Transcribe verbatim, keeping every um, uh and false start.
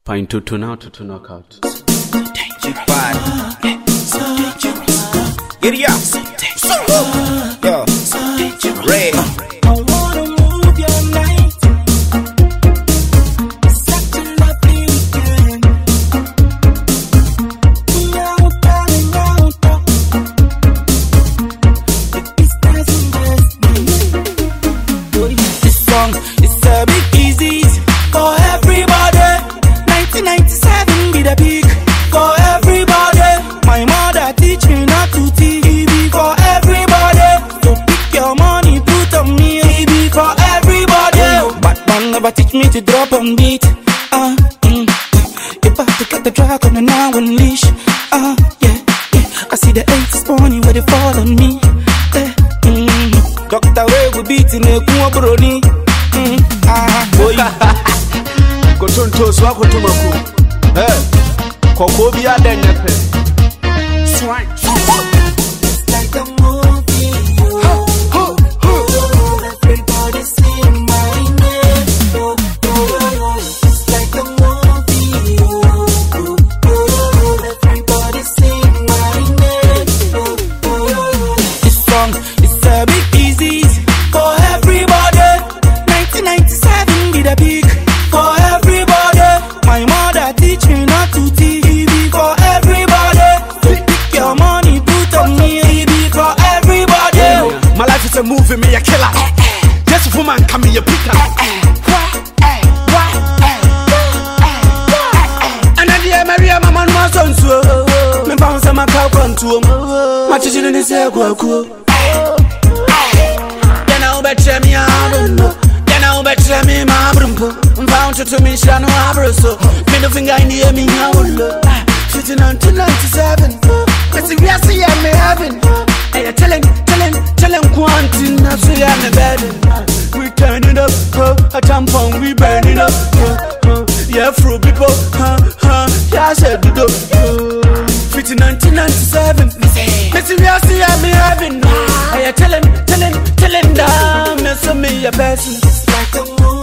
Pine to to now to to knockout. Dangerous. Yeah. So dangerous. Get it out. So dangerous. Yo. So dangerous. Red. I wanna move your night. It's such a lovely weekend. We are falling out. The distance investment. This song is a big easy for everybody. nineteen ninety-seven be the peak for everybody. My mother teach me not to T V for everybody. So pick your money, put on me, T V for everybody. But one never teach me to drop on beat. Uh, mm. If I have to get the drag on the now unleash. Uh, yeah, yeah. I see the eight is funny where they fall on me. Eh, mm. Doctor Ray will beat in a Kumabroni. Mm, ah, boy. Kotonto so akotomaku. Eh. Koko bi adenyepe. Swine. It's like a movie. Oh, oh, oh. Everybody sing my name. Oh, oh, oh. It's like a movie. Oh, oh, oh. Everybody sing my name. Oh, oh, oh. This song is a big easy for everybody. nineteen ninety-seven be the peak for everybody. My mother teach me not to T V for everybody. So pick your money, put on me, T V for everybody. My life is a movie, me a killer. Just woman come me a picker. And then the Maria Mama was on so. Me bounce my cow contour. My children is a go. Then I'll bet me I don't know. Then I'll bet me my brumpo. Bound to me shano abroso. Middle finger in the me now. Sitting on two ninety-seven. Let's see, we are seeing me having. Hey, you're telling, telling, telling quantin. I see I'm the bed. We turn it up, huh? A tampon, we burn it up, huh? Huh? Yeah, through people, huh? Huh? Yeah, I said, do do. Fitting nineteen ninety-seven. Let's see, we are seeing me having. Hey, you're telling, telling, telling them. That's me, a person. It's like a movie.